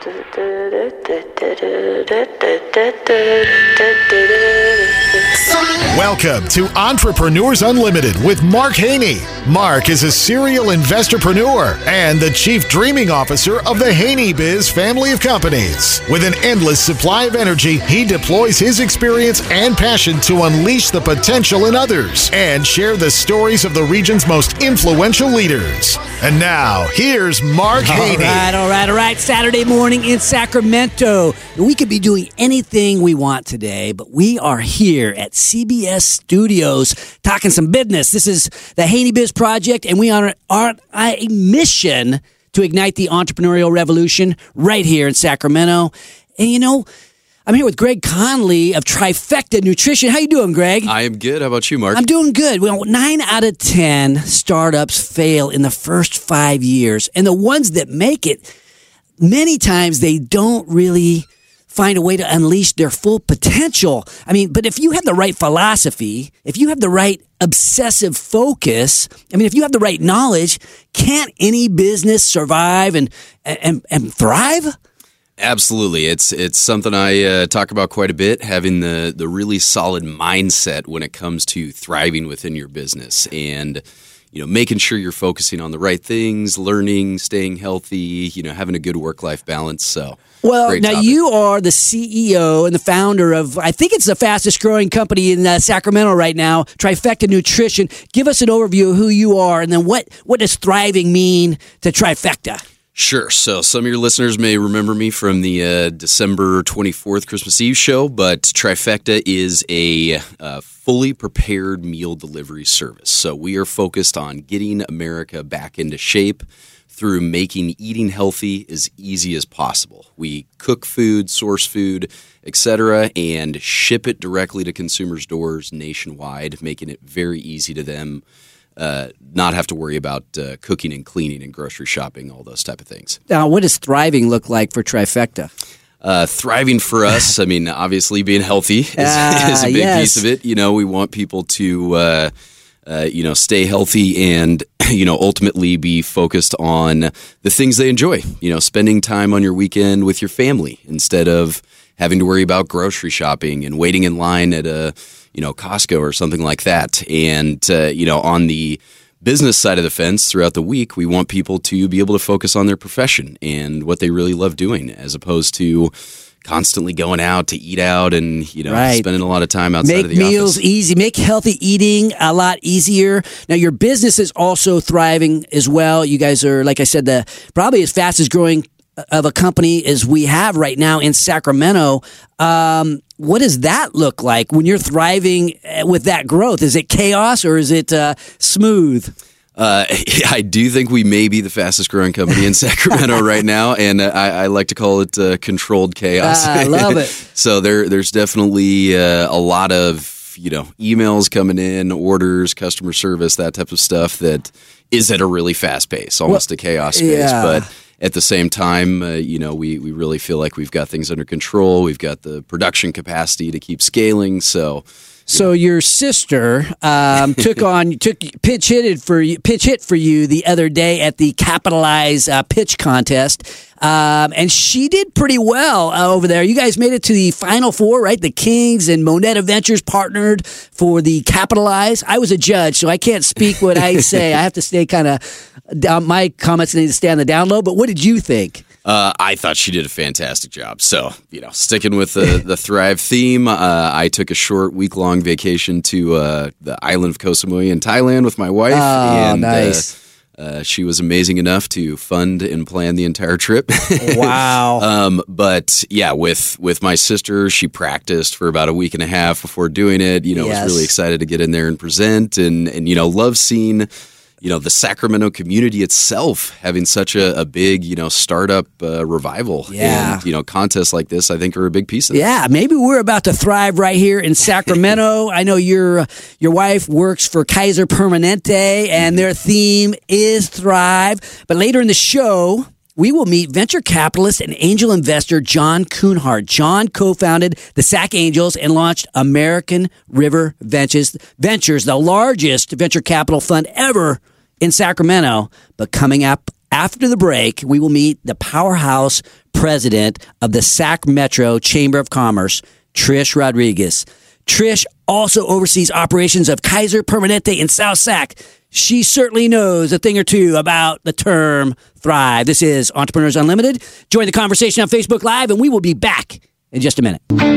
Welcome to Entrepreneurs Unlimited with Mark Haney. Mark is a serial investorpreneur and the chief dreaming officer of the Haney Biz family of companies. With an endless supply of energy, he deploys his experience and passion to unleash the potential in others and share the stories of the region's most influential leaders. And now, here's Mark Haney. All right. Saturday morning in Sacramento. We could be doing anything we want today, but we are here at CBS Studios talking some business. This is the Haney Biz Project, and we are on a mission to ignite the entrepreneurial revolution right here in Sacramento. And you know, I'm here with Greg Conley of Trifecta Nutrition. How you doing, Greg? I am good. How about you, Mark? I'm doing good. Well, 9 out of 10 startups fail in the first 5 years. And the ones that make it, many times they don't really find a way to unleash their full potential. I mean, but if you have the right philosophy, if you have the right obsessive focus, I mean, if you have the right knowledge, can't any business survive and thrive? Absolutely. It's something I talk about quite a bit, having the really solid mindset when it comes to thriving within your business and, you know, making sure you're focusing on the right things, learning, staying healthy, you know, having a good work-life balance. So, well, now you are the CEO and the founder of, I think it's the fastest growing company in Sacramento right now, Trifecta Nutrition. Give us an overview of who you are and then what does thriving mean to Trifecta? Sure. So some of your listeners may remember me from the December 24th Christmas Eve show, but Trifecta is a fully prepared meal delivery service. So we are focused on getting America back into shape through making eating healthy as easy as possible. We cook food, source food, etc., and ship it directly to consumers' doors nationwide, making it very easy to them. Not have to worry about cooking and cleaning and grocery shopping, all those type of things. Now, what does thriving look like for Trifecta? Thriving for us, I mean, obviously being healthy is a big piece of it. You know, we want people to, stay healthy and, you know, ultimately be focused on the things they enjoy. You know, spending time on your weekend with your family instead of having to worry about grocery shopping and waiting in line at Costco or something like that. And, on the business side of the fence throughout the week, we want people to be able to focus on their profession and what they really love doing as opposed to constantly going out to eat out and, spending a lot of time outside of the office. Make meals easy. Make healthy eating a lot easier. Now, your business is also thriving as well. You guys are, like I said, probably as fastest growing of a company as we have right now in Sacramento. What does that look like when you're thriving with that growth? Is it chaos or is it smooth? I do think we may be the fastest growing company in Sacramento right now, and I like to call it controlled chaos. I love it. So there's definitely a lot of emails coming in, orders, customer service, that type of stuff that is at a really fast pace, almost a chaos pace. Yeah. But at the same time, we really feel like we've got things under control. We've got the production capacity to keep scaling. So your sister took pitch hit for you the other day at the Capitalize pitch contest, and she did pretty well over there. You guys made it to the Final Four, right? The Kings and Moneta Ventures partnered for the Capitalize. I was a judge, so I can't speak what I say. I have to stay kind of down. My comments need to stay on the down low. But what did you think? I thought she did a fantastic job. So, sticking with the Thrive theme, I took a short week-long vacation to the island of Koh Samui in Thailand with my wife. Oh, nice. She was amazing enough to fund and plan the entire trip. Wow. But yeah, with my sister, she practiced for about a week and a half before doing it. Was really excited to get in there and present and love seeing the Sacramento community itself having such a big, startup revival. Yeah. And, contests like this, I think, are a big piece of that. Yeah, maybe we're about to thrive right here in Sacramento. I know your wife works for Kaiser Permanente, and their theme is Thrive. But later in the show, we will meet venture capitalist and angel investor John Kuhnhart. John co-founded the Sac Angels and launched American River Ventures, the largest venture capital fund ever in Sacramento. But coming up After the break, we will meet the powerhouse president of the Sac Metro Chamber of Commerce, Trish Rodriguez. Trish also oversees operations of Kaiser Permanente in South Sac. She certainly knows a thing or two about the term thrive. This is Entrepreneurs Unlimited. Join the conversation on Facebook Live, and we will be back in just a minute.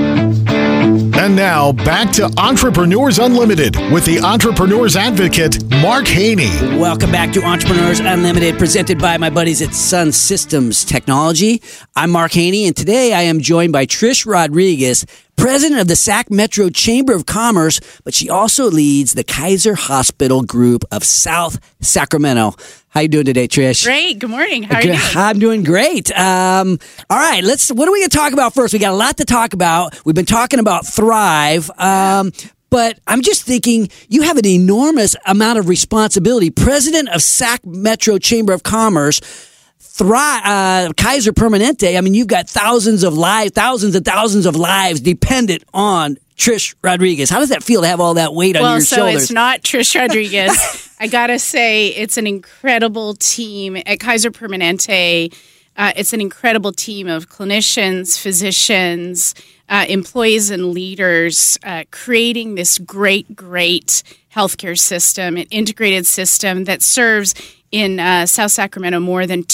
And now, back to Entrepreneurs Unlimited with the Entrepreneurs Advocate, Mark Haney. Welcome back to Entrepreneurs Unlimited, presented by my buddies at Sun Systems Technology. I'm Mark Haney, and today I am joined by Trish Rodriguez, president of the Sac Metro Chamber of Commerce, but she also leads the Kaiser Hospital Group of South Sacramento. How you doing today, Trish? Great. Good morning. How are you doing? I'm doing great. All right, what are we going to talk about first? We got a lot to talk about. We've been talking about Thrive. But I'm just thinking, you have an enormous amount of responsibility. President of Sac Metro Chamber of Commerce, Kaiser Permanente. I mean, you've got thousands and thousands of lives dependent on Trish Rodriguez. How does that feel to have all that weight on your shoulders? Well, so it's not Trish Rodriguez. I got to say, it's an incredible team at Kaiser Permanente. It's an incredible team of clinicians, physicians, employees, and leaders creating this great healthcare system, an integrated system that serves in South Sacramento more than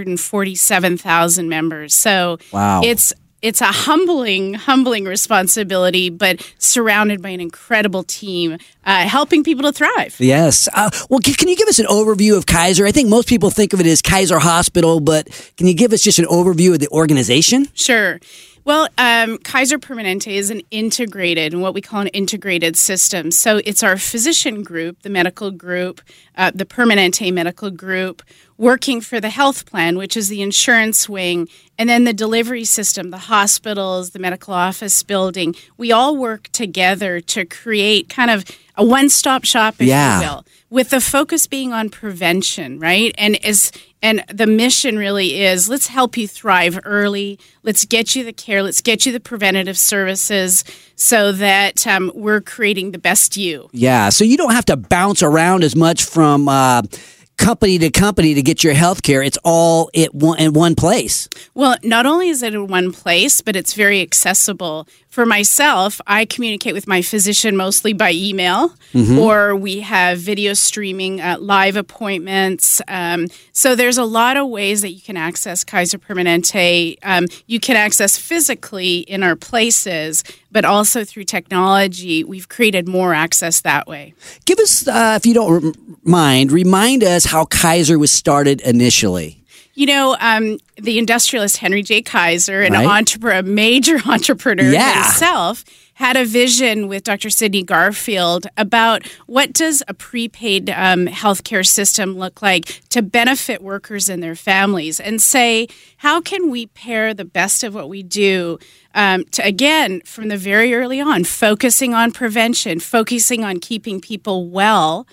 247,000 members. So wow. It's a humbling responsibility, but surrounded by an incredible team helping people to thrive. Yes. Well, can you give us an overview of Kaiser? I think most people think of it as Kaiser Hospital, but can you give us just an overview of the organization? Sure. Well, Kaiser Permanente is what we call an integrated system. So it's our physician group, the medical group, the Permanente medical group, working for the health plan, which is the insurance wing, and then the delivery system, the hospitals, the medical office building. We all work together to create kind of a one-stop shop, if you will, with the focus being on prevention, right? And the mission really is, let's help you thrive early. Let's get you the care. Let's get you the preventative services so that we're creating the best you. Yeah, so you don't have to bounce around as much from company to company to get your health care. It's all in one place. Well, not only is it in one place, but it's very accessible. For myself, I communicate with my physician mostly by email, or we have video streaming, live appointments. So there's a lot of ways that you can access Kaiser Permanente. You can access physically in our places, but also through technology. We've created more access that way. Give us, if you don't mind, remind us how Kaiser was started initially. You know, the industrialist Henry J. Kaiser, a major entrepreneur himself, had a vision with Dr. Sidney Garfield about what does a prepaid healthcare system look like to benefit workers and their families, and say, how can we pair the best of what we do to, again, from the very early on, focusing on prevention, focusing on keeping people well,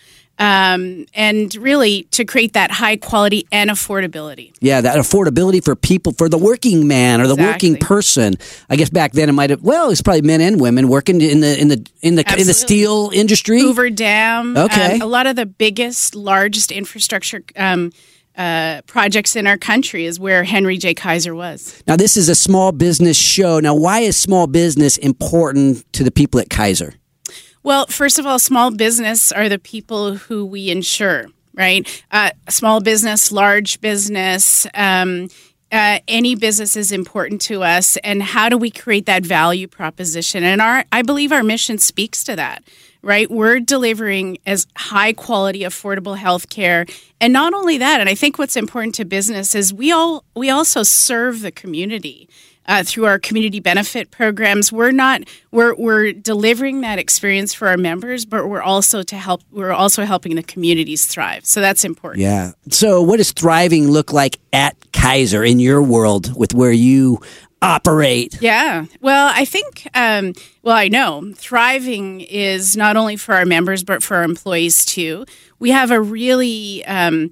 and really to create that high quality and affordability. Yeah, that affordability for people, for the working man or the working person. I guess back then it's probably men and women working in the steel industry. Hoover Dam. Okay. A lot of the largest infrastructure projects in our country is where Henry J. Kaiser was. Now, this is a small business show. Now, why is small business important to the people at Kaiser? Well, first of all, small business are the people who we insure, right? Small business, large business, any business is important to us. And how do we create that value proposition? And I believe our mission speaks to that, right? We're delivering as high quality, affordable health care. And not only that, and I think what's important to business is we also serve the community. Through our community benefit programs, we're delivering that experience for our members, but we're also helping the communities thrive. So that's important. Yeah. So what does thriving look like at Kaiser in your world with where you operate? Yeah. Well, I think, I know thriving is not only for our members, but for our employees too. We have a really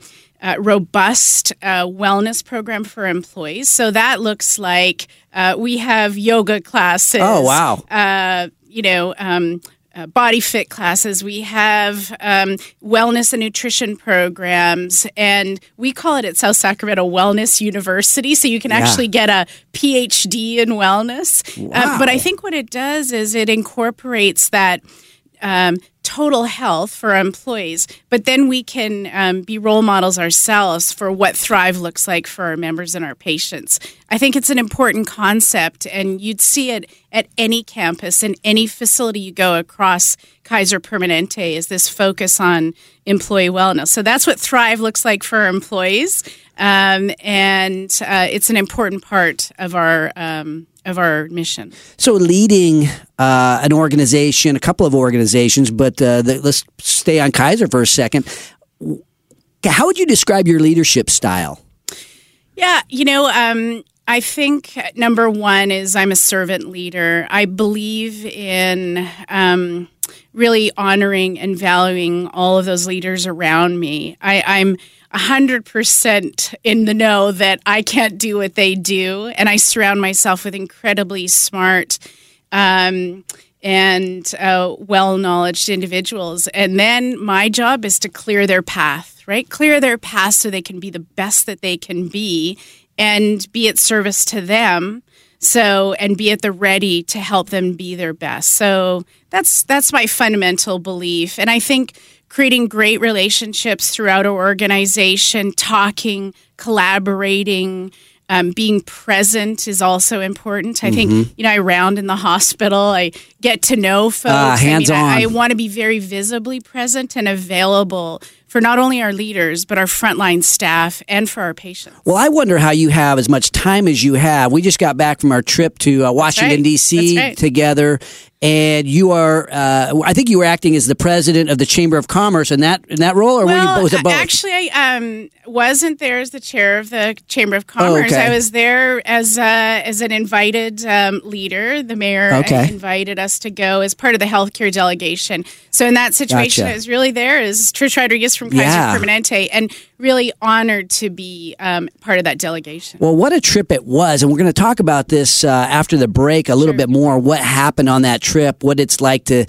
robust wellness program for employees. So that looks like we have yoga classes. Oh, wow. body fit classes. We have wellness and nutrition programs, and we call it at South Sacramento Wellness University. So you can actually get a PhD in wellness. Wow. But I think what it does is it incorporates that total health for our employees, but then we can be role models ourselves for what Thrive looks like for our members and our patients. I think it's an important concept, and you'd see it at any campus and any facility you go across Kaiser Permanente is this focus on employee wellness. So that's what Thrive looks like for our employees, and it's an important part of our mission. So leading an organization, a couple of organizations, but let's stay on Kaiser for a second. How would you describe your leadership style? Yeah, I think number one is I'm a servant leader. I believe in really honoring and valuing all of those leaders around me. I'm 100% in the know that I can't do what they do, and I surround myself with incredibly smart and well-knowledged individuals. And then my job is to clear their path, right? Clear their path so they can be the best that they can be and be at service to them. And be at the ready to help them be their best. So that's my fundamental belief. And I think creating great relationships throughout our organization, talking, collaborating, being present is also important. I think, I round in the hospital. I get to know folks. Hands-on. I want to be very visibly present and available for not only our leaders, but our frontline staff and for our patients. Well, I wonder how you have as much time as you have. We just got back from our trip to Washington, D.C. together. And you are, I think you were acting as the president of the Chamber of Commerce in that role, or was it both? Actually, I wasn't there as the chair of the Chamber of Commerce. I was there as an invited leader. The mayor invited us to go as part of the healthcare delegation. So in that situation, I was really there as Trish Rodriguez from Kaiser Permanente, and really honored to be part of that delegation. Well, what a trip it was. And we're going to talk about this after the break a little bit more, what happened on that trip, what it's like to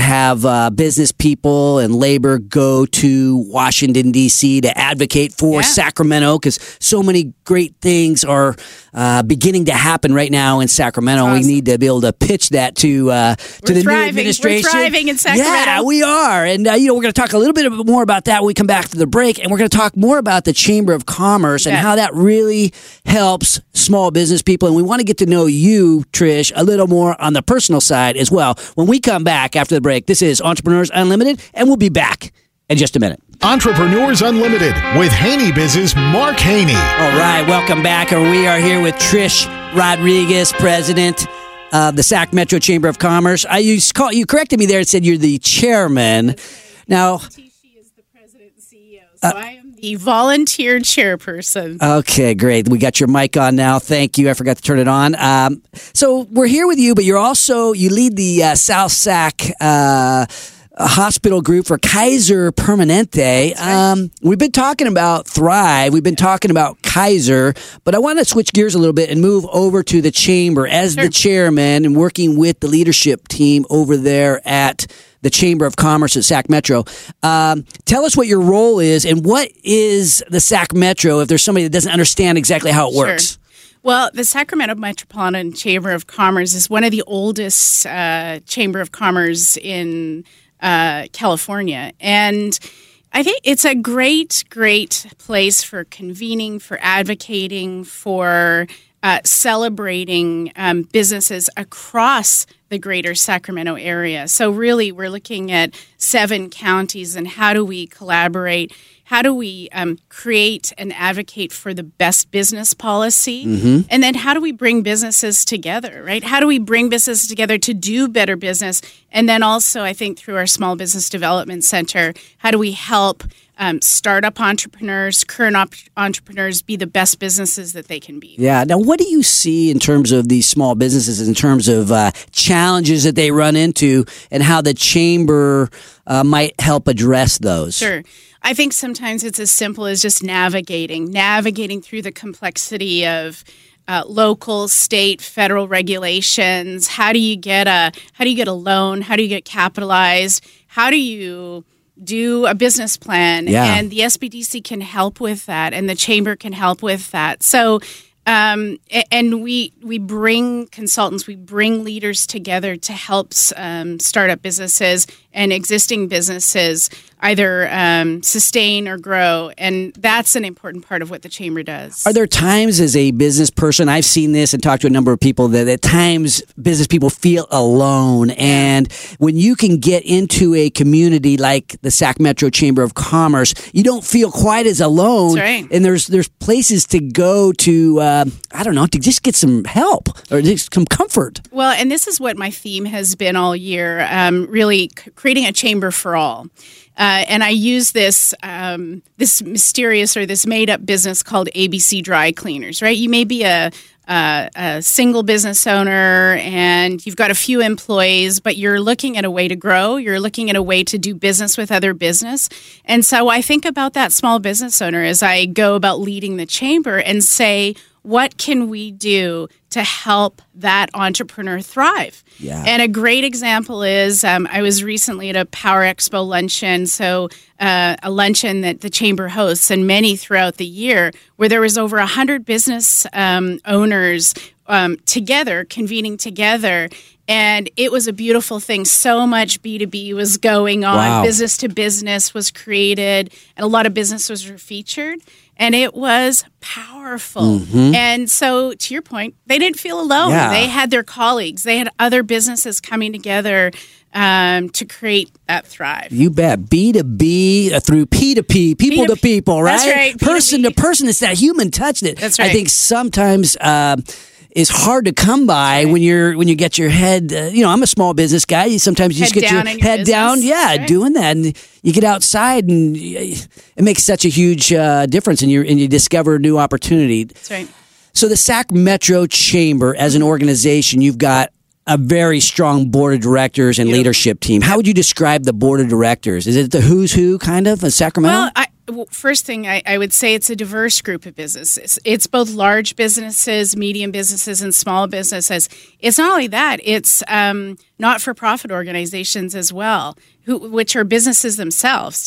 have business people and labor go to Washington, D.C. to advocate for Sacramento, because so many great things are beginning to happen right now in Sacramento. Awesome. We need to be able to pitch that to the new administration. We're thriving in Sacramento. Yeah, we are. And, we're going to talk a little bit more about that when we come back to the break. And we're going to talk more about the Chamber of Commerce and how that really helps small business people. And we want to get to know you, Trish, a little more on the personal side as well. When we come back after the break, this is Entrepreneurs Unlimited, and we'll be back in just a minute. Entrepreneurs Unlimited with Haney Biz's Mark Haney. All right, welcome back. We are here with Trish Rodriguez, president of the Sac Metro Chamber of Commerce. You corrected me there and said you're the chairman. Now, She is the president and CEO, so I am the volunteer chairperson. Okay, great. We got your mic on now. Thank you. I forgot to turn it on. So we're here with you, but you lead the South Sac hospital group for Kaiser Permanente. We've been talking about Thrive. We've been talking about Kaiser, but I want to switch gears a little bit and move over to the chamber as the chairman and working with the leadership team over there at the Chamber of Commerce at Sac Metro. Tell us what your role is and what is the Sac Metro if there's somebody that doesn't understand exactly how it works. Well, the Sacramento Metropolitan Chamber of Commerce is one of the oldest Chamber of Commerce in California. And I think it's a great place for convening, for advocating, for celebrating businesses across the greater Sacramento area. So really, we're looking at 7 counties and how do we collaborate? How do we create and advocate for the best business policy? Mm-hmm. And then how do we bring businesses together, right? How do we bring businesses together to do better business? And then also, I think through our Small Business Development Center, how do we help startup entrepreneurs, current entrepreneurs be the best businesses that they can be? Yeah. Now, what do you see in terms of these small businesses, in terms of challenges that they run into and how the chamber might help address those? Sure. I think sometimes it's as simple as just navigating through the complexity of local, state, federal regulations. How do you get a loan? How do you get capitalized? How do you do a business plan? Yeah. And the SBDC can help with that, and the chamber can help with that. So, and we bring consultants, we bring leaders together to help startup businesses and existing businesses either sustain or grow. And that's an important part of what the chamber does. Are there times as a business person, I've seen this and talked to a number of people, that at times business people feel alone. And when you can get into a community like the Sac Metro Chamber of Commerce, you don't feel quite as alone. That's right. And there's places to go to, to just get some help or just some comfort. Well, and this is what my theme has been all year, really creating a chamber for all. And I use this mysterious or this made-up business called ABC Dry Cleaners, right? You may be a single business owner and you've got a few employees, but you're looking at a way to grow. You're looking at a way to do business with other business. And so I think about that small business owner as I go about leading the chamber and say, what can we do to help that entrepreneur thrive? Yeah. And a great example is I was recently at a Power Expo luncheon, so a luncheon that the chamber hosts and many throughout the year, where there was over 100 business owners convening together. And it was a beautiful thing. So much B2B was going on. Wow. Business to business was created, and a lot of businesses were featured. And it was powerful. Mm-hmm. And so, to your point, they didn't feel alone. Yeah. They had their colleagues. They had other businesses coming together to create that thrive. You bet. B2B through P2P, people to people, right? That's right. Person to person. It's that human touch that That's right. I think sometimes is hard to come by when you get your head. I'm a small business guy. Sometimes you just get your head down, doing that, and you get outside, and it makes such a huge difference, and you discover a new opportunity. That's right. So the Sac Metro Chamber, as an organization, you've got a very strong board of directors and leadership team. How would you describe the board of directors? Is it the who's who kind of in Sacramento? Well, first thing I would say, it's a diverse group of businesses. It's both large businesses, medium businesses, and small businesses. It's not only that, it's not-for-profit organizations as well, which are businesses themselves.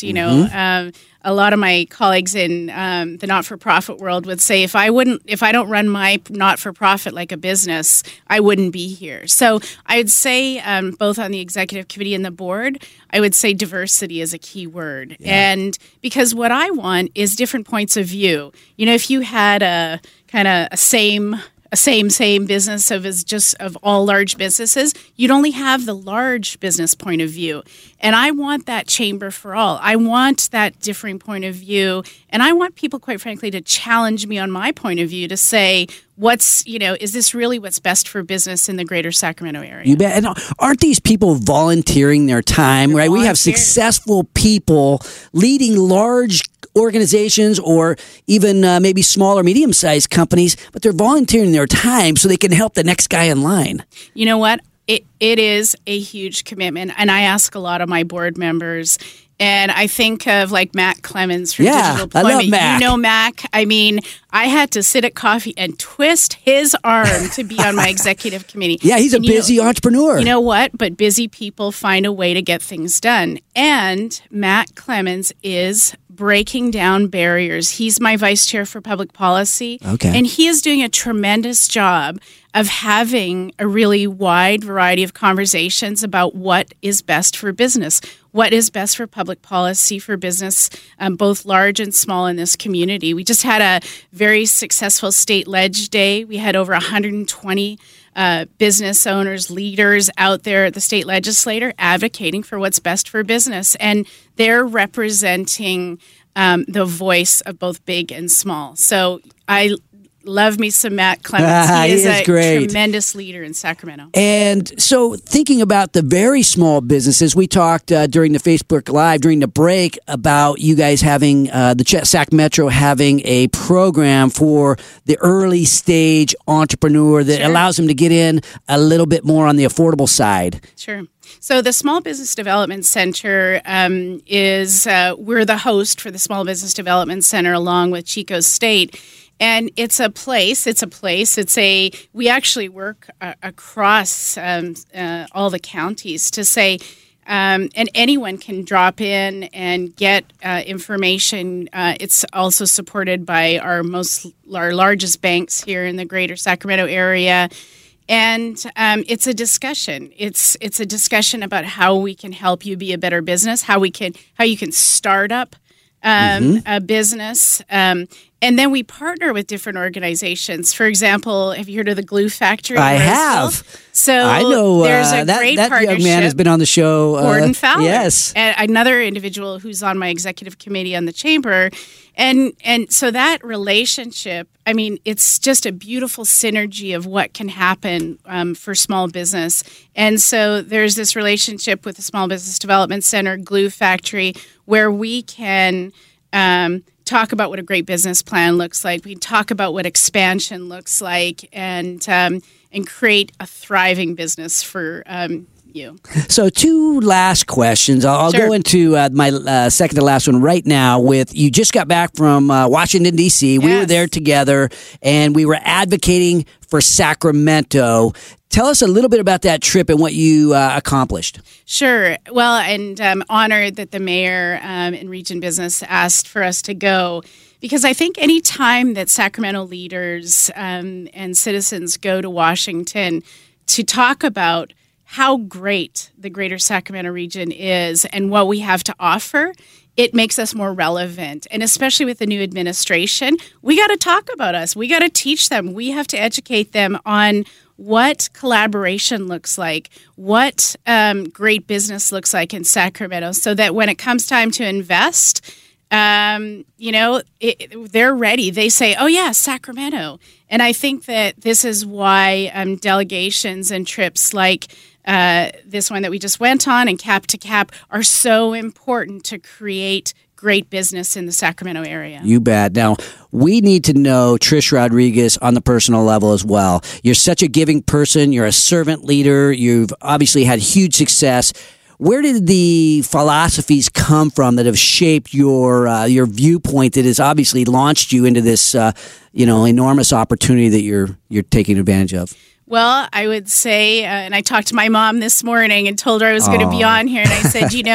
A lot of my colleagues in the not-for-profit world would say, if I don't run my not-for-profit like a business, I wouldn't be here. So I'd say both on the executive committee and the board, I would say diversity is a key word. Yeah. And because what I want is different points of view. If you had a kind of a same business of all large businesses, you'd only have the large business point of view. And I want that chamber for all. I want that differing point of view. And I want people, quite frankly, to challenge me on my point of view to say, is this really what's best for business in the greater Sacramento area? You bet. And aren't these people volunteering their time, right? We have successful people leading large organizations or even maybe small or medium-sized companies, but they're volunteering their time so they can help the next guy in line. You know what? It is a huge commitment, and I ask a lot of my board members, and I think of like Mac Clemens from Digital Deployment. I love Mac. You know Mac. I mean, I had to sit at coffee and twist his arm to be on my executive committee. Yeah, he's a busy entrepreneur. You know what? But busy people find a way to get things done. And Mac Clemens is breaking down barriers. He's my vice chair for public policy. Okay. And he is doing a tremendous job of having a really wide variety of conversations about what is best for business, what is best for public policy for business, both large and small in this community. We just had a very successful state ledge day. We had over 120 business owners, leaders out there at the state legislature advocating for what's best for business. And they're representing the voice of both big and small. So I love me some Matt Clemens. He is a great. Tremendous leader in Sacramento. And so thinking about the very small businesses, we talked during the Facebook Live, during the break, about you guys having, the Sac Metro having a program for the early stage entrepreneur that allows them to get in a little bit more on the affordable side. Sure. So the Small Business Development Center we're the host for the Small Business Development Center along with Chico State. And it's a place. We actually work across all the counties to say, and anyone can drop in and get information. It's also supported by our largest banks here in the greater Sacramento area. And it's a discussion. It's a discussion about how we can help you be a better business, how you can start up a business. And then we partner with different organizations. For example, have you heard of the Glue Factory? I have. So I know there's a great that partnership. young man has been on the show. Gordon Fowler. Yes. And another individual who's on my executive committee on the chamber. And so that relationship, I mean, it's just a beautiful synergy of what can happen for small business. And so there's this relationship with the Small Business Development Center, Glue Factory, where we can talk about what a great business plan looks like. We can talk about what expansion looks like, and create a thriving business for you. So 2 last questions. I'll Sure. go into my second to last one right now. With you just got back from Washington, D.C. We were Yes. there together, and we were advocating for Sacramento. Tell us a little bit about that trip and what you accomplished. Sure. Well, and I'm honored that the mayor and Region Business asked for us to go, because I think any time that Sacramento leaders and citizens go to Washington to talk about how great the greater Sacramento region is and what we have to offer, it makes us more relevant. And especially with the new administration, we got to talk about us. We got to teach them. We have to educate them on what collaboration looks like, what great business looks like in Sacramento, so that when it comes time to invest, they're ready. They say, oh, yeah, Sacramento. And I think that this is why delegations and trips like this one that we just went on and Cap to Cap are so important to create great business in the Sacramento area. You bet. Now, we need to know Trish Rodriguez on the personal level as well. You're such a giving person. You're a servant leader. You've obviously had huge success. Where did the philosophies come from that have shaped your viewpoint that has obviously launched you into this enormous opportunity that you're taking advantage of? Well, I would say, and I talked to my mom this morning and told her I was going to be on here, and I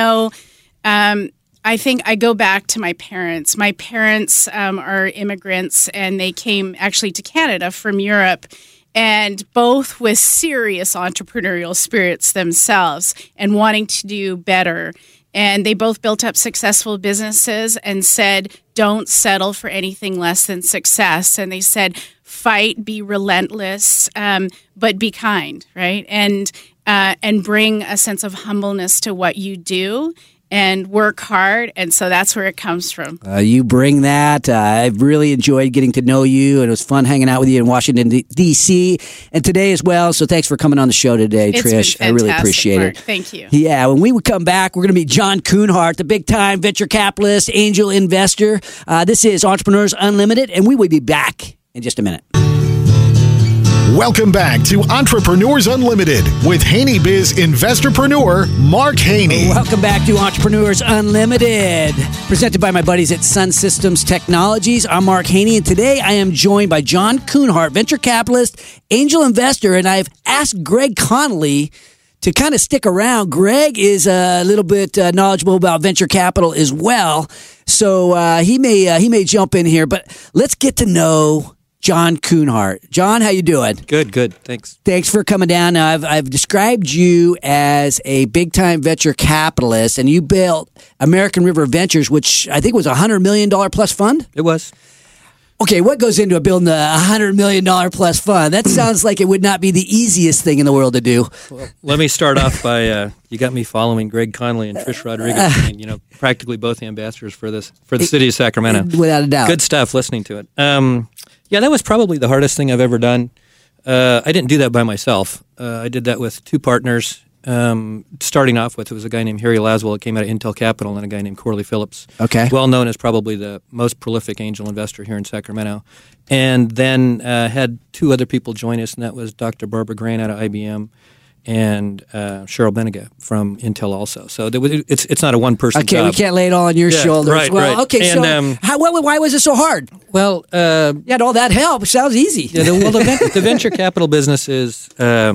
said, I think I go back to my parents. My parents are immigrants, and they came actually to Canada from Europe, and both with serious entrepreneurial spirits themselves and wanting to do better. And they both built up successful businesses and said, don't settle for anything less than success. And they said, fight, be relentless, but be kind, right? And bring a sense of humbleness to what you do and work hard. And so that's where it comes from. You bring that. I've really enjoyed getting to know you, and it was fun hanging out with you in Washington, D.C. and today as well. So thanks for coming on the show today, It's Trish. been I really fantastic, appreciate Mark. it. Thank you. Yeah, when we would come back, we're going to meet John Kuhnhart, the big-time venture capitalist, angel investor. This is Entrepreneurs Unlimited, and we will be back in just a minute. Welcome back to Entrepreneurs Unlimited with Haney Biz investorpreneur Mark Haney. Welcome back to Entrepreneurs Unlimited, presented by my buddies at Sun Systems Technologies. I'm Mark Haney, and today I am joined by John Kuhnhart, venture capitalist, angel investor, and I've asked Greg Connolly to kind of stick around. Greg is a little bit knowledgeable about venture capital as well, so he may jump in here. But let's get to know John Kuhnhart. John, how you doing? Good. Thanks. Thanks for coming down. Now, I've described you as a big-time venture capitalist, and you built American River Ventures, which I think was a $100 million plus fund? It was. Okay, what goes into building a $100 million plus fund? That sounds like it would not be the easiest thing in the world to do. Well, let me start off by you got me following Greg Connolly and Trish Rodriguez, practically both ambassadors for the city of Sacramento. Without a doubt. Good stuff listening to it. Yeah, that was probably the hardest thing I've ever done. I didn't do that by myself. I did that with two partners. Starting off with, it was a guy named Harry Laswell that came out of Intel Capital, and a guy named Corley Phillips. Okay. Well known as probably the most prolific angel investor here in Sacramento. And then had two other people join us, and that was Dr. Barbara Grant out of IBM and Cheryl Benega from Intel also. So it's not a one-person job. We can't lay it all on your shoulders. Right, well, right. Okay, and, so why was it so hard? Well, you had all that help. It sounds easy. Yeah, the venture capital business is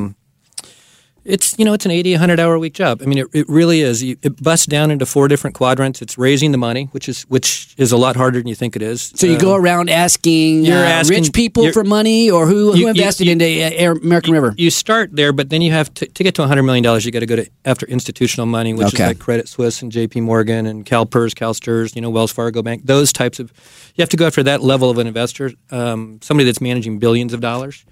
it's an 80, 100-hour-a-week job. I mean, it really is. It busts down into 4 different quadrants. It's raising the money, which is a lot harder than you think it is. So you go around asking rich people for money, or who invested into American River? You start there, but then you have to get to $100 million. You got to go after institutional money, which is like Credit Suisse and J.P. Morgan and CalPERS, CalSTRS, Wells Fargo Bank. Those types of you have to go after that level of an investor, somebody that's managing billions of dollars,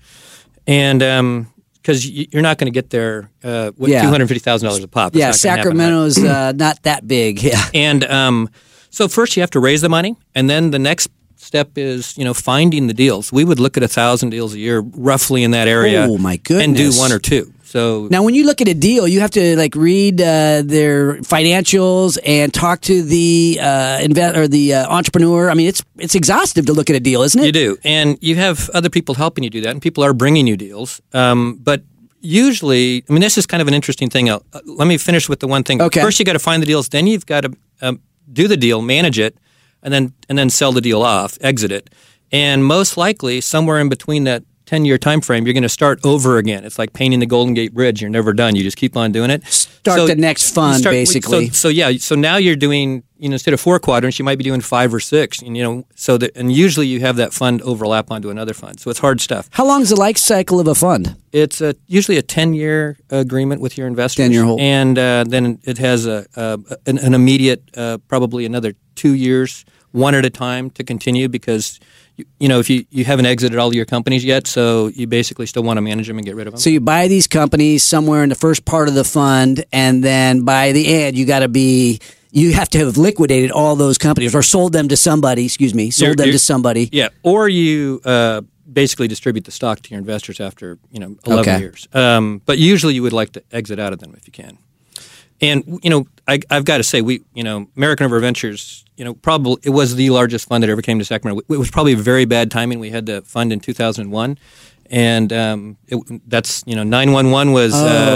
and. Because you're not going to get there with $250,000 a pop. Yeah, Sacramento's not that big. Yeah, and so first you have to raise the money, and then the next step is finding the deals. We would look at 1,000 deals a year, roughly in that area. Oh my goodness! And do 1 or 2. So now, when you look at a deal, you have to read their financials and talk to the entrepreneur. I mean, it's exhaustive to look at a deal, isn't it? You do, and you have other people helping you do that, and people are bringing you deals. But usually, I mean, this is kind of an interesting thing. Let me finish with the one thing. Okay. First, you got to find the deals. Then you've got to do the deal, manage it, and then sell the deal off, exit it, and most likely somewhere in between that 10-year time frame, you're going to start over again. It's like painting the Golden Gate Bridge. You're never done. You just keep on doing it. Start the next fund, basically. So now you're doing, instead of 4 quadrants, you might be doing 5 or 6. And usually you have that fund overlap onto another fund. So it's hard stuff. How long is the life cycle of a fund? It's usually a 10-year agreement with your investors. 10-year hold. And then it has an immediate, probably another 2 years, one at a time to continue because if you haven't exited all of your companies yet, so you basically still want to manage them and get rid of them. So you buy these companies somewhere in the first part of the fund, and then by the end, you have to have liquidated all those companies or sold them to somebody. To somebody. Yeah, or you basically distribute the stock to your investors after 11 years. But usually you would like to exit out of them if you can. And I've got to say, American River Ventures, probably it was the largest fund that ever came to Sacramento. It was probably very bad timing. We had the fund in 2001, and that's 9/11 was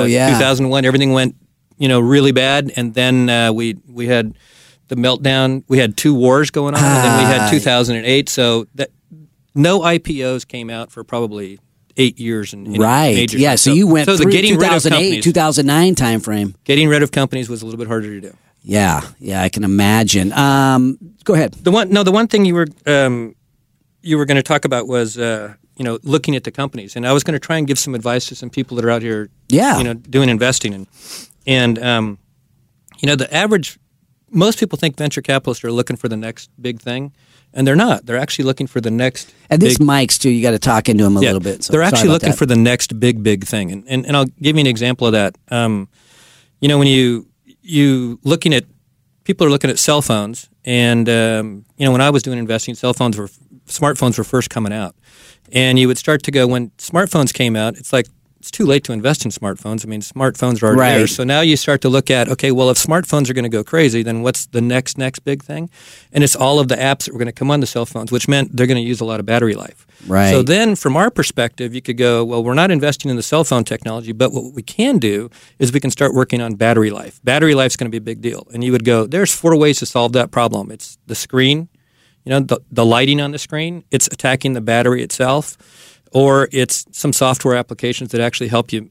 2001. Everything went really bad, and then we had the meltdown. We had 2 wars going on, and then we had 2008. So no IPOs came out for probably 8 years in major. Yeah, so you went through the 2008, 2009 timeframe. Getting rid of companies was a little bit harder to do. Yeah, I can imagine. Go ahead. The one thing you were going to talk about was looking at the companies, and I was going to try and give some advice to some people that are out here, doing investing, and the average. Most people think venture capitalists are looking for the next big thing, and they're not. They're actually looking for the next. And this Mike's too. You got to talk into him a little bit. So they're actually looking for the next big thing, and I'll give you an example of that. When you looking at people are looking at cell phones, and when I was doing investing, smartphones were first coming out, and you would start to go when smartphones came out. It's like it's too late to invest in smartphones. I mean, smartphones are already there. So now you start to look at, okay, well, if smartphones are going to go crazy, then what's the next big thing? And it's all of the apps that were going to come on the cell phones, which meant they're going to use a lot of battery life. Right. So then from our perspective, you could go, well, we're not investing in the cell phone technology, but what we can do is we can start working on battery life. Battery life is going to be a big deal. And you would go, there's 4 ways to solve that problem. It's the screen, the lighting on the screen. It's attacking the battery itself. Or it's some software applications that actually help you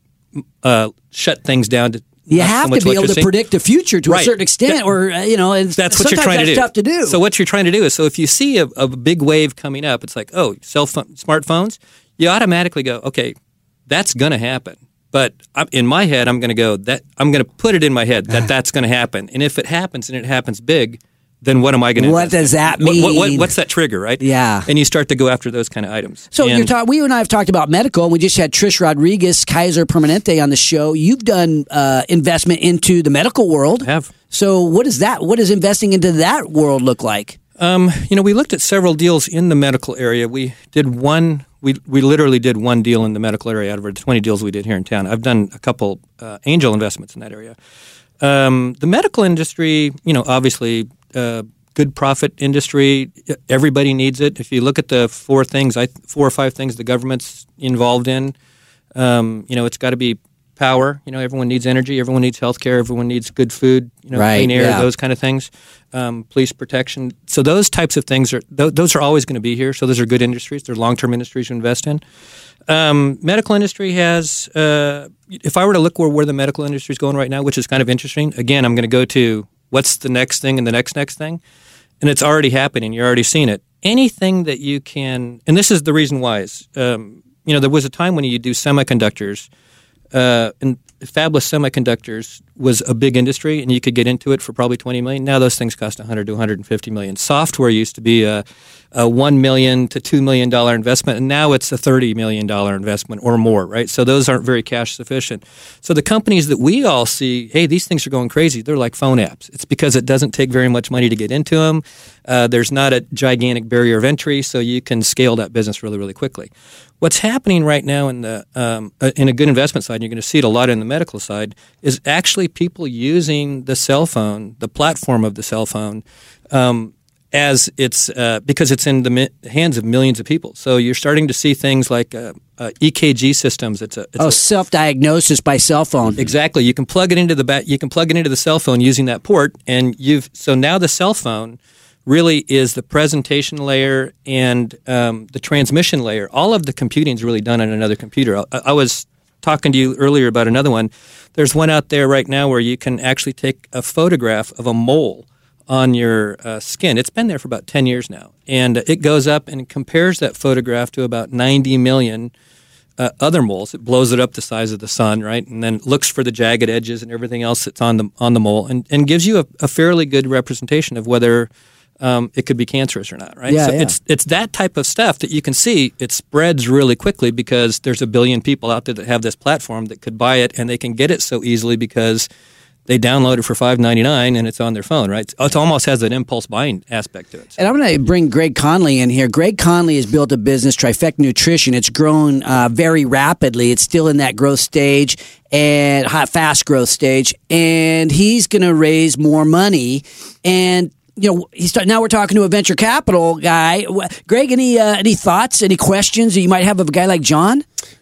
shut things down. You have to be able to predict the future to a certain extent, that's what you're trying to do. That's tough to do. So what you're trying to do is, so if you see a big wave coming up, it's like, oh, smartphones, you automatically go, okay, that's going to happen. But in my head, I'm going to put it in my head that that's going to happen. And if it happens and it happens big, then what am I going to What does that mean? What's that trigger, right? Yeah. And you start to go after those kind of items. So we and I have talked about medical, and we just had Trish Rodriguez, Kaiser Permanente on the show. You've done investment into the medical world. I have. So what is that? What does investing into that world look like? We looked at several deals in the medical area. We did one. We literally did one deal in the medical area out of the 20 deals we did here in town. I've done a couple angel investments in that area. The medical industry, obviously. Good profit industry. Everybody needs it. If you look at the 4 or 5 things the government's involved in, it's got to be power. Everyone needs energy. Everyone needs healthcare. Everyone needs good food. Clean air, those kind of things. Police protection. So those types of things those are always going to be here. So those are good industries. They're long-term industries to invest in. Medical industry has. If I were to look where the medical industry is going right now, which is kind of interesting. Again, I'm going to go to what's the next thing and the next thing, and it's already happening. You're already seeing it. Anything that you can, and this is the reason why is. There was a time when you do semiconductors, and fabless semiconductors was a big industry, and you could get into it for probably $20 million. Now those things cost $100 to $150 million. Software used to be a $1 million to $2 million investment, and now it's a $30 million investment or more, right? So those aren't very cash sufficient. So the companies that we all see, hey, these things are going crazy, they're like phone apps. It's because it doesn't take very much money to get into them. There's not a gigantic barrier of entry, so you can scale that business really, really quickly. What's happening right now in a good investment side, and you're going to see it a lot in the medical side, is actually people using the cell phone, the platform of the cell phone, as it's because it's in the hands of millions of people. So you're starting to see things like EKG systems. It's self-diagnosis by cell phone. Exactly. You can plug it into the cell phone using that port, and so now the cell phone really is the presentation layer and the transmission layer. All of the computing is really done on another computer. I was talking to you earlier about another one. There's one out there right now where you can actually take a photograph of a mole on your skin. It's been there for about 10 years now. And it goes up and compares that photograph to about 90 million other moles. It blows it up the size of the sun, right? And then looks for the jagged edges and everything else that's on the mole and gives you a fairly good representation of whether it could be cancerous or not, right? It's that type of stuff that you can see. It spreads really quickly because there's a billion people out there that have this platform that could buy it, and they can get it so easily because they download it for $5.99 and it's on their phone, right? It almost has an impulse buying aspect to it. And I'm going to bring Greg Conley in here. Greg Conley has built a business, Trifecta Nutrition. It's grown very rapidly. It's still in that growth stage and fast growth stage, and he's going to raise more money. And now we're talking to a venture capital guy. Greg, any thoughts, any questions that you might have of a guy like John?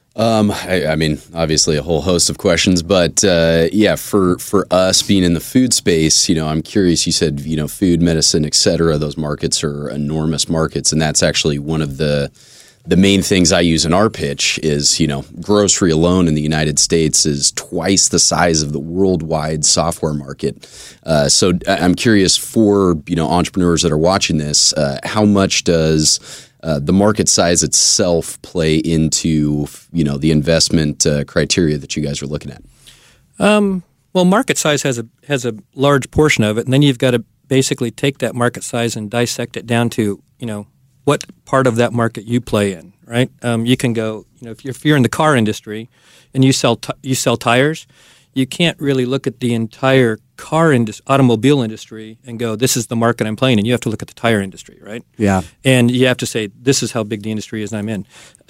I mean, obviously a whole host of questions, but for us being in the food space, I'm curious. You said, food, medicine, et cetera. Those markets are enormous markets, and that's actually one of the main things I use in our pitch is, grocery alone in the United States is twice the size of the worldwide software market. So I'm curious for, entrepreneurs that are watching this, how much does the market size itself play into, the investment criteria that you guys are looking at? Well, market size has a large portion of it, and then you've got to basically take that market size and dissect it down to, what part of that market you play in, right? You can go, if you're in the car industry and you sell tires, you can't really look at the entire automobile industry and go, this is the market I'm playing in. You have to look at the tire industry, right? Yeah. And you have to say, this is how big the industry is I'm in.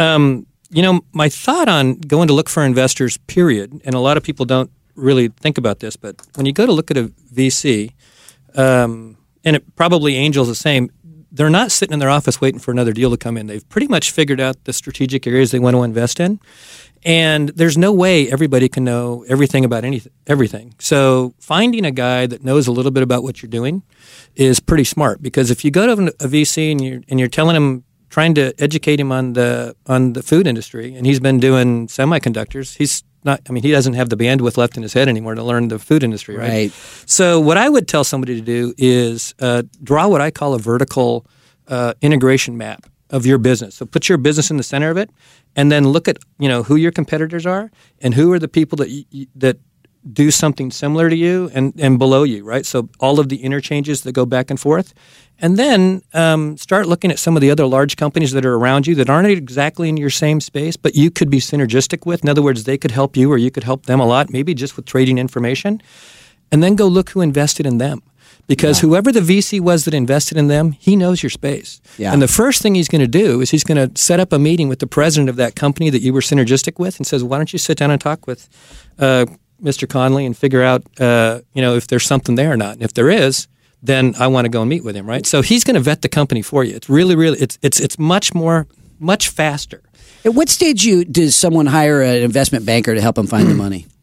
My thought on going to look for investors, period, and a lot of people don't really think about this, but when you go to look at a VC, and it probably Angel's the same, they're not sitting in their office waiting for another deal to come in. They've pretty much figured out the strategic areas they want to invest in. And there's no way everybody can know everything about everything. So finding a guy that knows a little bit about what you're doing is pretty smart, because if you go to a VC and you're telling him, trying to educate him on the food industry, and he's been doing semiconductors, he doesn't have the bandwidth left in his head anymore to learn the food industry, right? So what I would tell somebody to do is draw what I call a vertical integration map of your business. So put your business in the center of it, and then look at who your competitors are and who are the people that do something similar to you and below you, right? So all of the interchanges that go back and forth. And then start looking at some of the other large companies that are around you that aren't exactly in your same space, but you could be synergistic with. In other words, they could help you or you could help them a lot, maybe just with trading information. And then go look who invested in them. Because whoever the VC was that invested in them, he knows your space. Yeah. And the first thing he's going to do is he's going to set up a meeting with the president of that company that you were synergistic with and says, why don't you sit down and talk with Mr. Conley and figure out if there's something there or not. And if there is, then I want to go and meet with him, right? So he's going to vet the company for you. It's really, it's much faster. At what stage does someone hire an investment banker to help them find the money?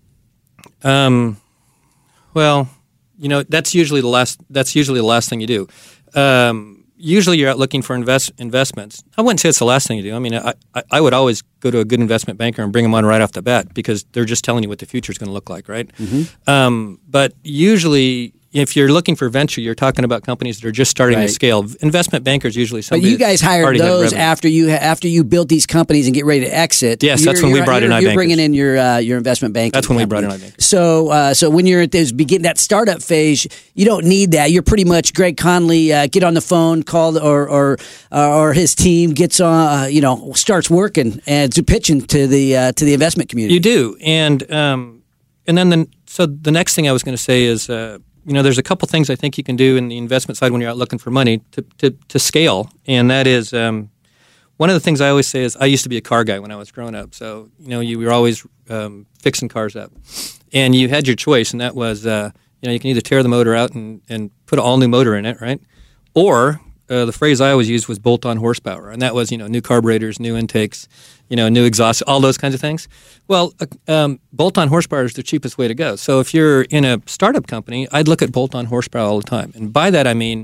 Well, that's usually the last thing you do. Usually you're out looking for investments. I wouldn't say it's the last thing you do. I mean, I would always go to a good investment banker and bring them on right off the bat because they're just telling you what the future is going to look like, right? Mm-hmm. But usually, if you're looking for venture, you're talking about companies that are just starting to scale. Investment bankers usually somebody. But you guys hired those after you built these companies and get ready to exit. Yes, that's when we brought in iBankers. You're bringing in your investment banking. That's when we brought in iBankers. So when you're at that startup phase, you don't need that. You're pretty much Greg Conley. Get on the phone, call or his team gets on. Starts working and pitching to the investment community. You do, and then the next thing I was going to say is. There's a couple things I think you can do in the investment side when you're out looking for money to scale, and that is one of the things I always say is I used to be a car guy when I was growing up. So you were always fixing cars up, and you had your choice, and that was you can either tear the motor out and put an all new motor in it, right, or the phrase I always used was bolt-on horsepower, and that was new carburetors, new intakes, new exhaust, all those kinds of things. Well, bolt-on horsepower is the cheapest way to go. So if you're in a startup company, I'd look at bolt-on horsepower all the time, and by that I mean,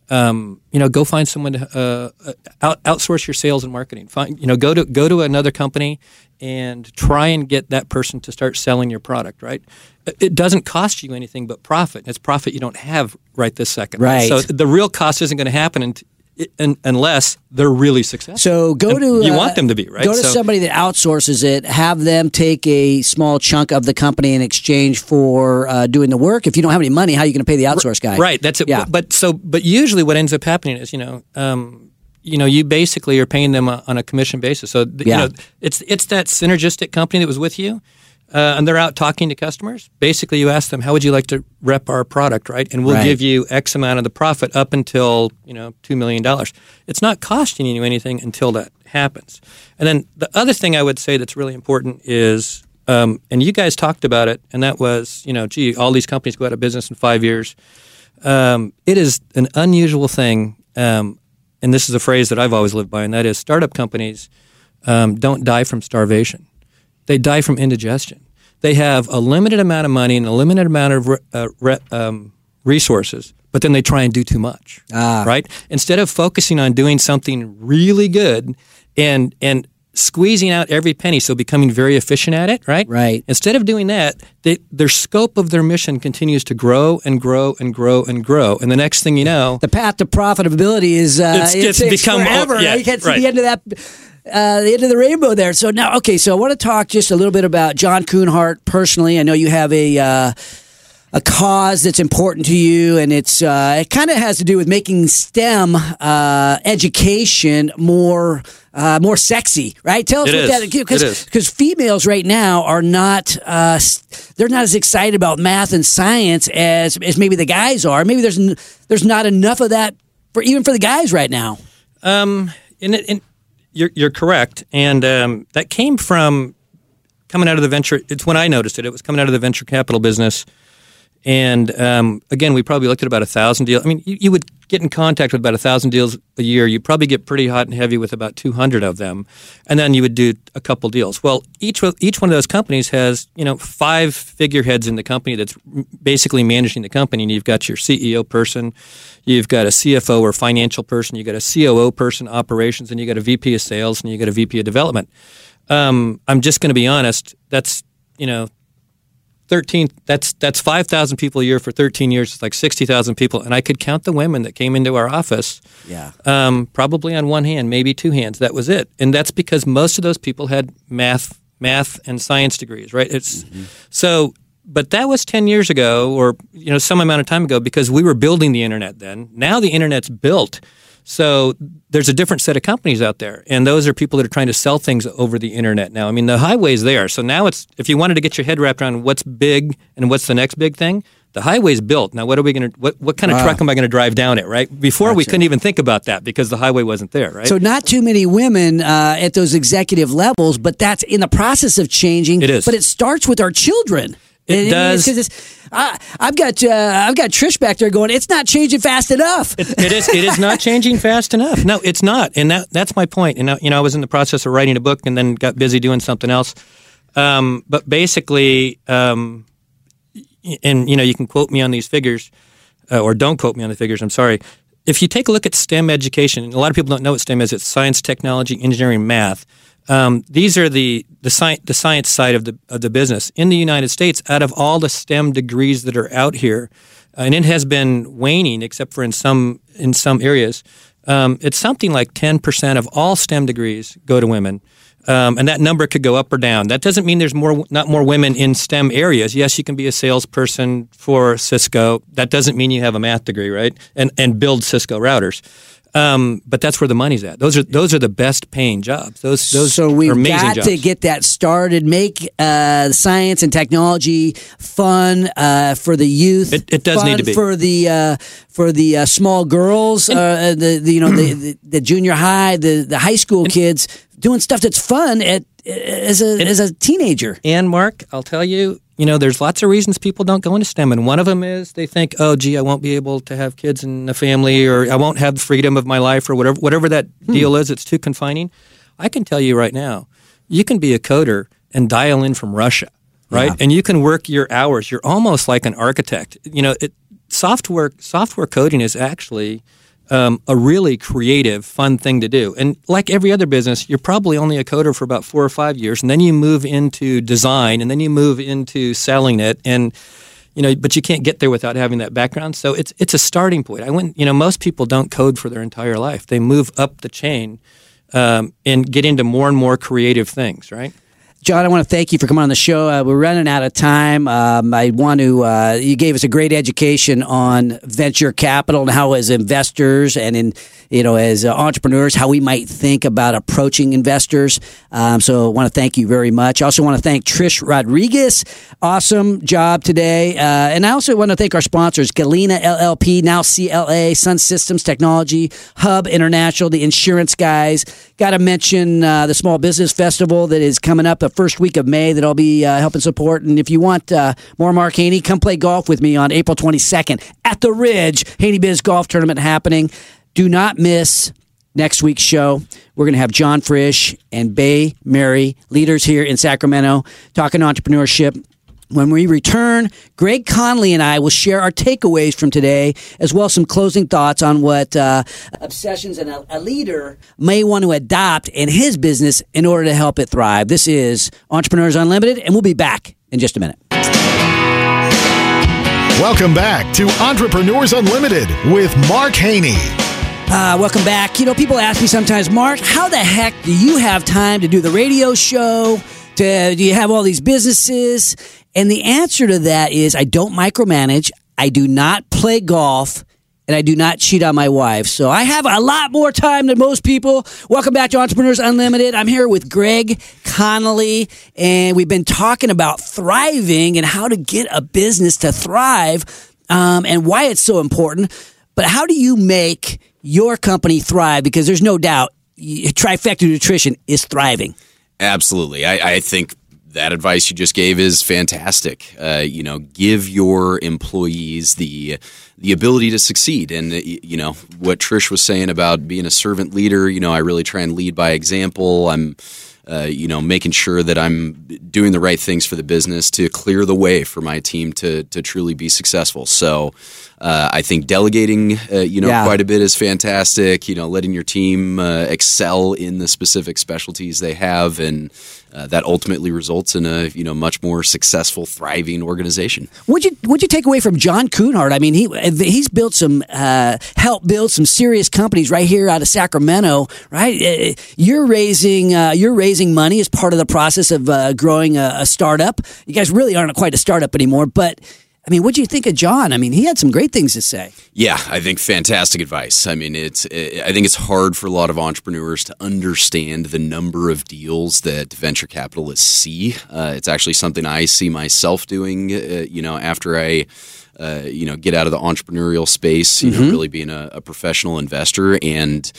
go find someone to outsource your sales and marketing. Go to another company and try and get that person to start selling your product. Right? It doesn't cost you anything but profit. It's profit you don't have right this second. Right. So the real cost isn't going to happen unless they're really successful. So you want them to be, right? Go to somebody that outsources it, have them take a small chunk of the company in exchange for doing the work. If you don't have any money, how are you going to pay the outsource guy? Right, that's it. Yeah. But usually what ends up happening is, you basically are paying them on a commission basis. So it's that synergistic company that was with you. And they're out talking to customers. Basically, you ask them, how would you like to rep our product, right? And we'll give you X amount of the profit up until, $2 million. It's not costing you anything until that happens. And then the other thing I would say that's really important is, and you guys talked about it, and that was, all these companies go out of business in 5 years. It is an unusual thing, and this is a phrase that I've always lived by, and that is startup companies don't die from starvation. They die from indigestion. They have a limited amount of money and a limited amount of resources, but then they try and do too much, right? Instead of focusing on doing something really good and squeezing out every penny, so becoming very efficient at it, right? Right. Instead of doing that, their scope of their mission continues to grow and grow and grow and grow. And the next thing you know... The path to profitability is it's become forever. Right? You can't see the end of that... the end of the rainbow there. So now, so I want to talk just a little bit about John Kuhnhart personally. I know you have a cause that's important to you, and it kind of has to do with making STEM education more sexy, right? Tell us what that is, because females right now are not they're not as excited about math and science as maybe the guys are. Maybe there's not enough of that for the guys right now. You're correct, and that came from coming out of the venture. It's when I noticed it. It was coming out of the venture capital business, and again, we probably looked at about 1,000 deals. I mean, you would get in contact with about 1,000 deals a year. You probably get pretty hot and heavy with about 200 of them, and then you would do a couple deals. Well, each one of those companies has 5 figureheads in the company that's basically managing the company. And you've got your CEO person, you've got a CFO or financial person, you've got a COO person, operations, and you got a VP of sales, and you got a VP of development. I'm just going to be honest. That's 13. That's 5,000 people a year for 13 years. It's like 60,000 people, and I could count the women that came into our office. Yeah. Probably on one hand, maybe 2 hands. That was it, and that's because most of those people had math and science degrees, right? So. But that was 10 years ago, or some amount of time ago, because we were building the internet then. Now the internet's built. So there's a different set of companies out there, and those are people that are trying to sell things over the internet now. I mean, the highway's there. So now if you wanted to get your head wrapped around what's big and what's the next big thing, the highway's built. Now what kind of truck am I going to drive down it, right? Before we couldn't even think about that because the highway wasn't there, right? So not too many women at those executive levels, but that's in the process of changing. It is. But it starts with our children. It does. I've got Trish back there going, it's not changing fast enough. It is not changing fast enough. No, it's not, and that's my point. And I was in the process of writing a book, and then got busy doing something else. But basically, and you can quote me on these figures, or don't quote me on the figures. I'm sorry. If you take a look at STEM education, and a lot of people don't know what STEM is. It's science, technology, engineering, math. These are the science side of the business in the United States. Out of all the STEM degrees that are out here, and it has been waning, except for in some areas. It's something like 10% of all STEM degrees go to women. And that number could go up or down. That doesn't mean there's not more women in STEM areas. Yes, you can be a salesperson for Cisco. That doesn't mean you have a math degree, right? And build Cisco routers. But that's where the money's at. Those are the best paying jobs. Those so we've are amazing got jobs. to get that started. Make science and technology fun for the youth. It does fun need to be for the small girls, the junior high, the high school kids doing stuff that's fun as a teenager. And Mark, I'll tell you, there's lots of reasons people don't go into STEM, and one of them is they think, oh, gee, I won't be able to have kids and a family, or I won't have the freedom of my life, or whatever that deal is. It's too confining. I can tell you right now, you can be a coder and dial in from Russia, right? Yeah. And you can work your hours. You're almost like an architect. Software coding is actually a really creative, fun thing to do. And like every other business, you're probably only a coder for about 4 or 5 years, and then you move into design, and then you move into selling it, and but you can't get there without having that background. So it's a starting point. Most people don't code for their entire life. They move up the chain and get into more and more creative things, right? John, I want to thank you for coming on the show. We're running out of time. I want to. You gave us a great education on venture capital and how, as investors and as entrepreneurs, how we might think about approaching investors. So I want to thank you very much. I also want to thank Trish Rodriguez. Awesome job today. And I also want to thank our sponsors: Galena LLP, now CLA, Sun Systems Technology, Hub International, the insurance guys. Got to mention the Small Business Festival that is coming up the first week of May that I'll be helping support. And if you want more Mark Haney, come play golf with me on April 22nd at the Ridge. Haney Biz Golf Tournament happening. Do not miss next week's show. We're going to have John Frisch and Bay Mary, leaders here in Sacramento, talking entrepreneurship. When we return, Greg Connolly and I will share our takeaways from today, as well as some closing thoughts on what obsessions a leader may want to adopt in his business in order to help it thrive. This is Entrepreneurs Unlimited, and we'll be back in just a minute. Welcome back to Entrepreneurs Unlimited with Mark Haney. Welcome back. People ask me sometimes, Mark, how the heck do you have time to do the radio show? Do you have all these businesses? And the answer to that is I don't micromanage, I do not play golf, and I do not cheat on my wife. So I have a lot more time than most people. Welcome back to Entrepreneurs Unlimited. I'm here with Greg Connolly, and we've been talking about thriving and how to get a business to thrive and why it's so important. But how do you make your company thrive? Because there's no doubt Trifecta Nutrition is thriving. Absolutely. I think that advice you just gave is fantastic. Give your employees the ability to succeed. And, what Trish was saying about being a servant leader, I really try and lead by example. I'm, making sure that I'm doing the right things for the business to clear the way for my team to truly be successful. So I think delegating, quite a bit is fantastic. Letting your team excel in the specific specialties they have, and that ultimately results in a much more successful, thriving organization. What'd you take away from John Kuhnhart? I mean, he's built helped build some serious companies right here out of Sacramento, right? You're raising money as part of the process of growing a startup. You guys really aren't quite a startup anymore, but I mean, what do you think of John? I mean, he had some great things to say. Yeah, I think fantastic advice. I mean, I think it's hard for a lot of entrepreneurs to understand the number of deals that venture capitalists see. It's actually something I see myself doing, after I get out of the entrepreneurial space, really being a professional investor. And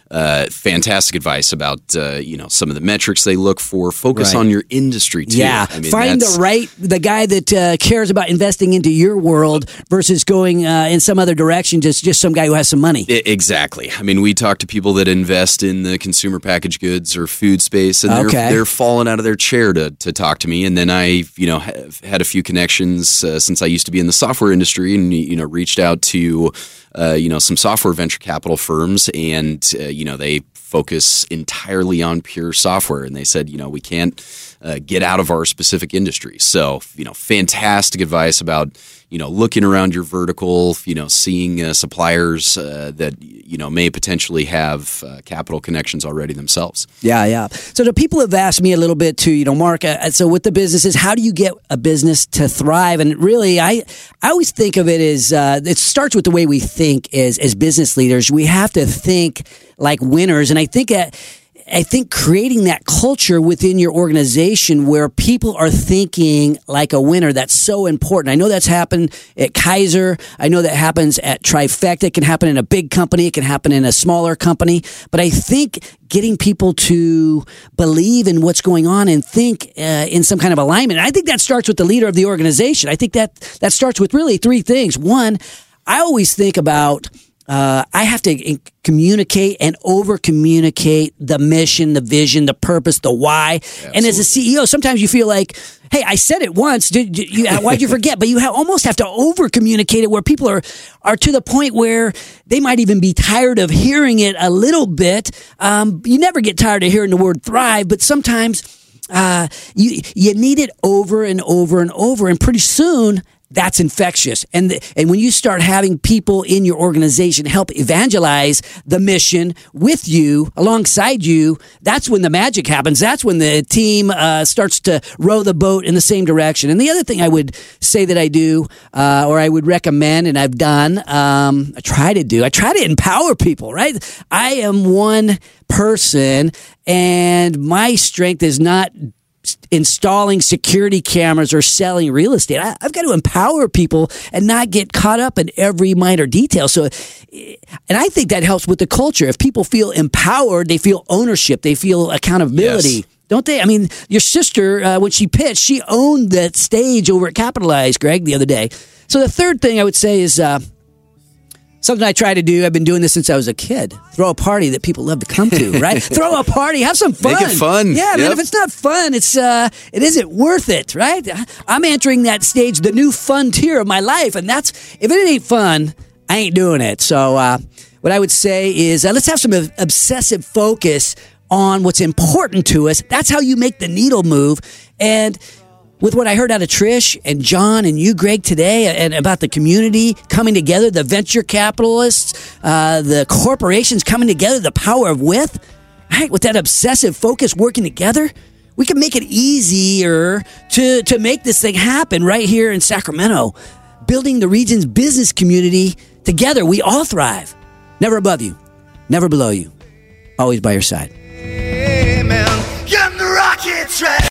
fantastic advice about some of the metrics they look for. Focus on your industry too. Yeah, I mean, find the guy that cares about investing into your world versus going in some other direction. Just some guy who has some money. Exactly. I mean, we talk to people that invest in the consumer packaged goods or food space, and they're falling out of their chair to talk to me. And then I have had a few connections since I used to be in the software industry, and reached out to some software venture capital firms, and they focus entirely on pure software, and they said, we can't get out of our specific industry. So, fantastic advice about, looking around your vertical, seeing suppliers that, may potentially have capital connections already themselves. Yeah. So the people have asked me a little bit too, Mark, so with the businesses, how do you get a business to thrive? And really, I always think of it as, it starts with the way we think as business leaders. We have to think like winners. And I think creating that culture within your organization where people are thinking like a winner, that's so important. I know that's happened at Kaiser. I know that happens at Trifecta. It can happen in a big company. It can happen in a smaller company. But I think getting people to believe in what's going on and think in some kind of alignment. And I think that starts with the leader of the organization. I think that starts with really three things. One, I always think about I have to communicate and over-communicate the mission, the vision, the purpose, the why. Absolutely. And as a CEO, sometimes you feel like, hey, I said it once. Why'd you forget? But you almost have to over-communicate it where people are to the point where they might even be tired of hearing it a little bit. You never get tired of hearing the word thrive, but sometimes you need it over and over and over. And pretty soon, that's infectious. And when you start having people in your organization help evangelize the mission with you, alongside you, that's when the magic happens. That's when the team starts to row the boat in the same direction. And the other thing I would say that I do, or I would recommend, and I've done, I try to empower people, right? I am one person, and my strength is not installing security cameras or selling real estate. I've got to empower people and not get caught up in every minor detail. So, and I think that helps with the culture. If people feel empowered, they feel ownership, they feel accountability. Yes. Don't they? I mean, your sister, when she pitched, she owned that stage over at Capitalize, Greg, the other day. So the third thing I would say is something I try to do. I've been doing this since I was a kid. Throw a party that people love to come to, right? Throw a party, have some fun. Make it fun. Yeah, man, if it's not fun, it isn't worth it, right? I'm entering that stage, the new frontier of my life, and if it ain't fun, I ain't doing it. So what I would say is let's have some obsessive focus on what's important to us. That's how you make the needle move. And with what I heard out of Trish and John and you, Greg, today, and about the community coming together, the venture capitalists, the corporations coming together, the power of with that obsessive focus working together, we can make it easier to make this thing happen right here in Sacramento. Building the region's business community together, we all thrive. Never above you, never below you, always by your side. Amen. Get the rockets ready.